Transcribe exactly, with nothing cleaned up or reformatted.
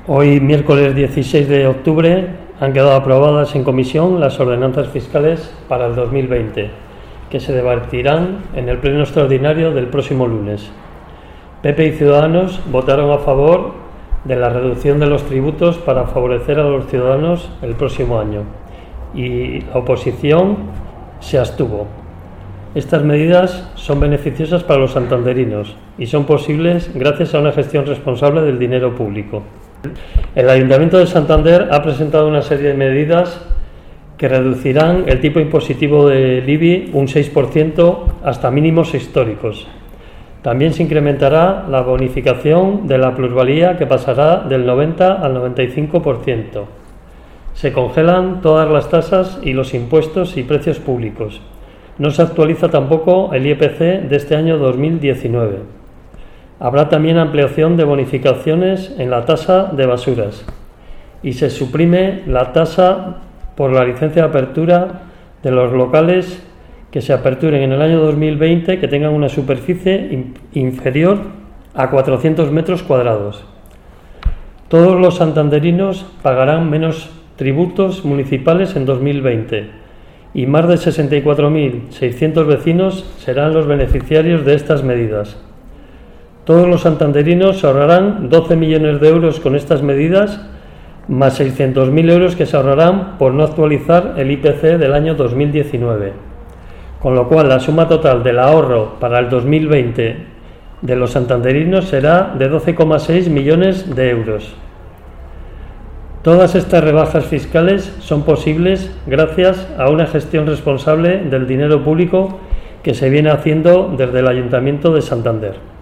Hoy, miércoles dieciséis de octubre, han quedado aprobadas en comisión las ordenanzas fiscales para el dos mil veinte, que se debatirán en el pleno extraordinario del próximo lunes. P P y Ciudadanos votaron a favor de la reducción de los tributos para favorecer a los ciudadanos el próximo año y la oposición se abstuvo. Estas medidas son beneficiosas para los santanderinos y son posibles gracias a una gestión responsable del dinero público. El Ayuntamiento de Santander ha presentado una serie de medidas que reducirán el tipo impositivo del I B I un seis por ciento hasta mínimos históricos. También se incrementará la bonificación de la plusvalía, que pasará del noventa al noventa y cinco por ciento. Se congelan todas las tasas y los impuestos y precios públicos. No se actualiza tampoco el I P C de este año dos mil diecinueve. Habrá también ampliación de bonificaciones en la tasa de basuras y se suprime la tasa por la licencia de apertura de los locales que se aperturen en el año dos mil veinte que tengan una superficie inferior a cuatrocientos metros cuadrados. Todos los santanderinos pagarán menos tributos municipales en dos mil veinte y más de sesenta y cuatro mil seiscientos vecinos serán los beneficiarios de estas medidas. Todos los santanderinos se ahorrarán doce millones de euros con estas medidas, más seiscientos mil euros que se ahorrarán por no actualizar el I P C del año dos mil diecinueve. Con lo cual, la suma total del ahorro para el dos mil veinte de los santanderinos será de doce coma seis millones de euros. Todas estas rebajas fiscales son posibles gracias a una gestión responsable del dinero público que se viene haciendo desde el Ayuntamiento de Santander.